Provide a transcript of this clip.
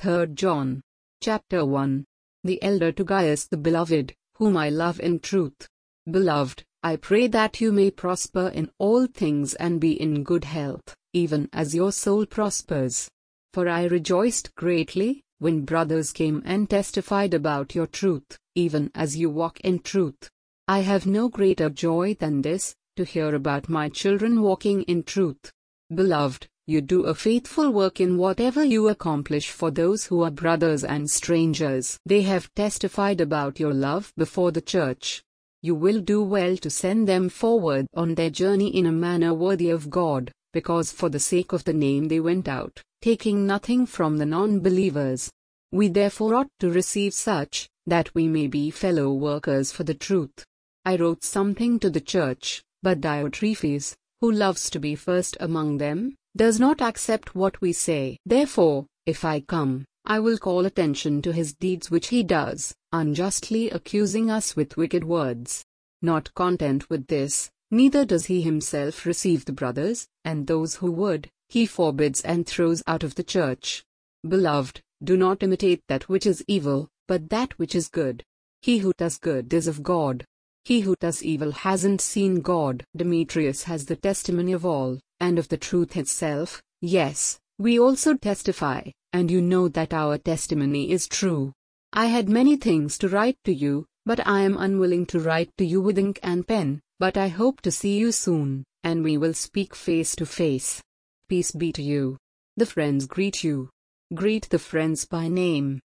3 John. Chapter 1. The elder to Gaius the beloved, whom I love in truth. Beloved, I pray that you may prosper in all things and be in good health, even as your soul prospers. For I rejoiced greatly, when brothers came and testified about your truth, even as you walk in truth. I have no greater joy than this, to hear about my children walking in truth. Beloved, you do a faithful work in whatever you accomplish for those who are brothers and strangers. They have testified about your love before the church. You will do well to send them forward on their journey in a manner worthy of God, because for the sake of the name they went out, taking nothing from the non-believers. We therefore ought to receive such, that we may be fellow workers for the truth. I wrote something to the church, but Diotrephes, who loves to be first among them, does not accept what we say. Therefore, if I come, I will call attention to his deeds which he does, unjustly accusing us with wicked words. Not content with this, neither does he himself receive the brothers, and those who would, he forbids and throws out of the church. Beloved, do not imitate that which is evil, but that which is good. He who does good is of God. He who does evil hasn't seen God. Demetrius has the testimony of all, and of the truth itself. Yes, we also testify, and you know that our testimony is true. I had many things to write to you, but I am unwilling to write to you with ink and pen, but I hope to see you soon, and we will speak face to face. Peace be to you. The friends greet you. Greet the friends by name.